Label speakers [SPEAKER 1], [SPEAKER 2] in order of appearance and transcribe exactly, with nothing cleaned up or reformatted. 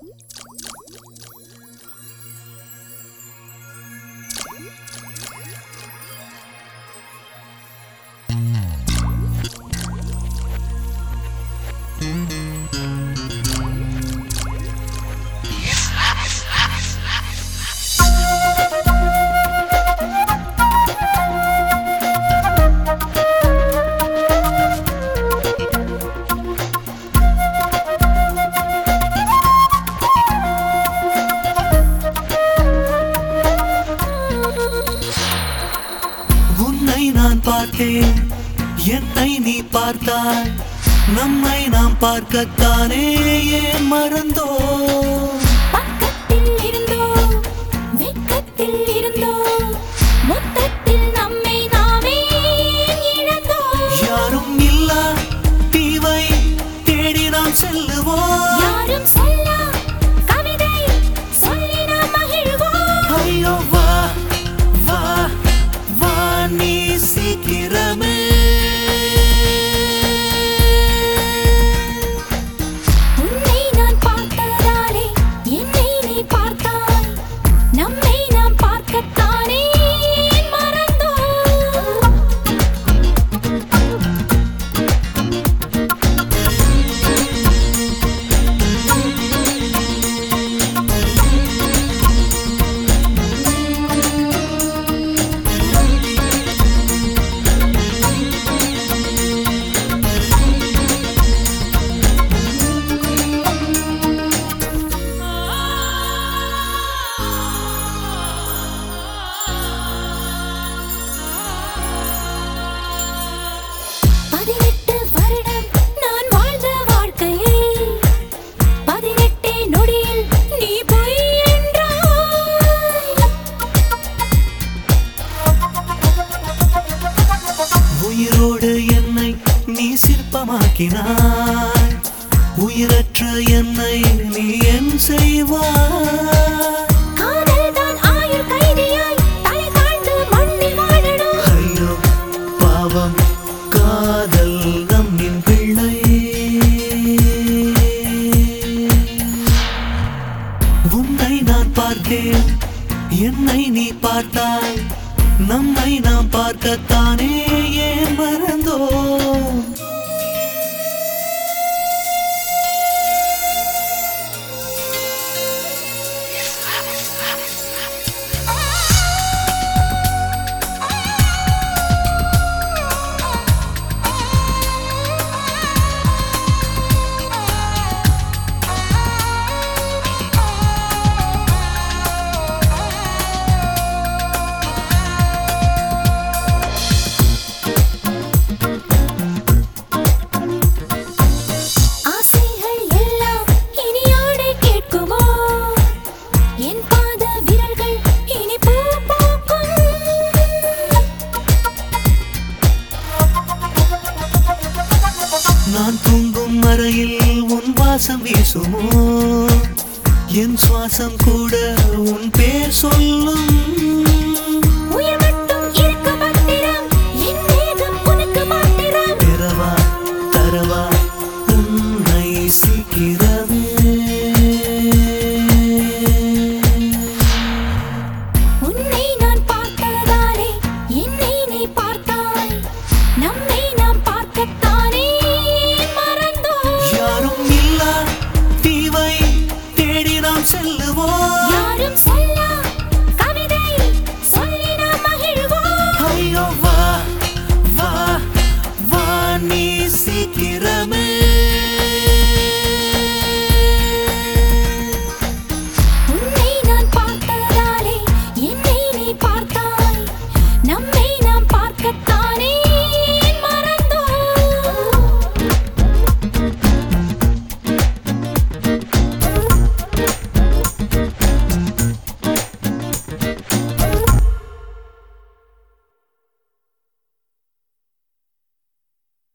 [SPEAKER 1] பார்த்தேன் என்னை நீ பார்த்தாய் நம்மை நாம் பார்க்கத்தானே ஏன் மறந்தோ
[SPEAKER 2] பக்கத்தில் இருந்தோ வெக்கத்தில் இருந்தோ மொத்தத்தில் நம்மை நாமே இழந்தோ
[SPEAKER 1] யாரும் இல்லா தீவை தேடி நாம் செல்லுவோம்
[SPEAKER 2] யாரும் சொல்லா கவிதை சொல்லி நாம் மகிழ்வோம்
[SPEAKER 1] ஐயோ வா வா வா நீ சீக்கிரமே
[SPEAKER 2] உன்னை நான் பார்த்ததாலே என்னை நீ பார்த்தாய் நம்மை நாம் பார்க்கத்தானே மறந்தோ பதினெட்டு வருடம் நான் வாழ்ந்த வாழ்க்கையை பதினெட்டே நொடியில் நீ பொய் என்றாய்
[SPEAKER 1] உயிரோடு என்னை நீ சிற்பமாக்கினாய் உயிரற்ற என்னை நீ என் செய்வாய்
[SPEAKER 2] காதல்தான் ஆயுள் கைதியாய் தலை தாழ்ந்து மண்ணில் வாழணும்
[SPEAKER 1] ஐயோ பாவம் காதல் நம்மின் பிள்ளை உன்னை நான் பார்த்தேன் என்னை நீ பார்த்தாய் நம்மை நாம் பார்க்கத்தானே ஏன் மறந்தோ
[SPEAKER 2] ஆசைகள் எல்லாம் இனியோடு கேட்குமோ என் பாத விரல்கள் இனி பூ பூக்கும்
[SPEAKER 1] நான் தூங்கும் அறையில் உன் வாசம் வீசுமோ என் சுவாசம் கூட உன் பேர் சொல்லும்
[SPEAKER 2] உயிர் மட்டும் இருக்க மாத்திரம் என் மேகம் உனக்கு மாத்திரம்
[SPEAKER 1] பிறவா தரவா உன்னை சீக்கிரமே
[SPEAKER 2] உன்னை நான் பார்த்ததாலே என்னை நீ பார்த்தாய் நம்மை நாம் பார்க்கத்தானே மறந்தோ
[SPEAKER 1] யாரும் இல்லா தீவை தேடி நாம் செல்லுவோம்